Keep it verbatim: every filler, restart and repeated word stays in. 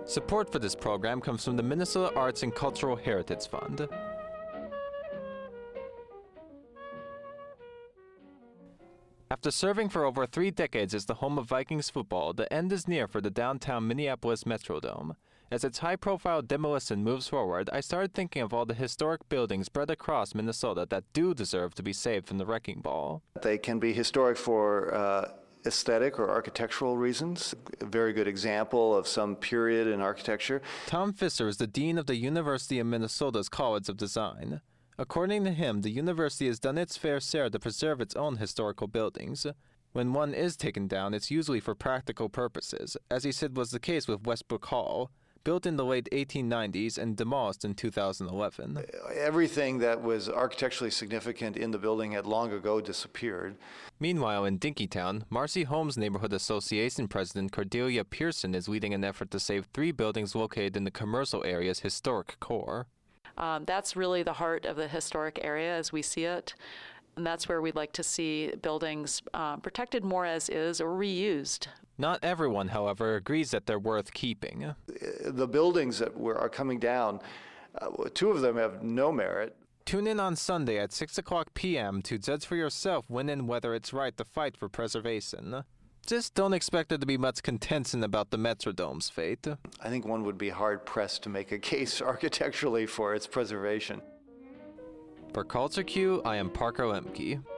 Support for this program comes from the Minnesota Arts and Cultural Heritage Fund. After serving for over three decades as the home of Vikings football, the end is near for the downtown Minneapolis Metrodome. As its high-profile demolition moves forward, I started thinking of all the historic buildings spread across Minnesota that do deserve to be saved from the wrecking ball. They can be historic for uh, aesthetic or architectural reasons. A very good example of some period in architecture. Tom Fisser is the dean of the University of Minnesota's College of Design. According to him, the university has done its fair share to preserve its own historical buildings. When one is taken down, it's usually for practical purposes, as he said was the case with Westbrook Hall, built in the late eighteen nineties and demolished in two thousand eleven. Everything that was architecturally significant in the building had long ago disappeared. Meanwhile, in Dinkytown, Marcy Holmes Neighborhood Association President Cordelia Pearson is leading an effort to save three buildings located in the commercial area's historic core. Um, that's really the heart of the historic area as we see it. And that's where we'd like to see buildings uh, protected more as is or reused. Not everyone, however, agrees that they're worth keeping. The buildings that were, are coming down, uh, two of them have no merit. Tune in on Sunday at six o'clock p m to judge for yourself when and whether it's right to fight for preservation. Just don't expect there to be much contention about the Metrodome's fate. I think one would be hard-pressed to make a case architecturally for its preservation. For Culture Q, I am Parker Lemke.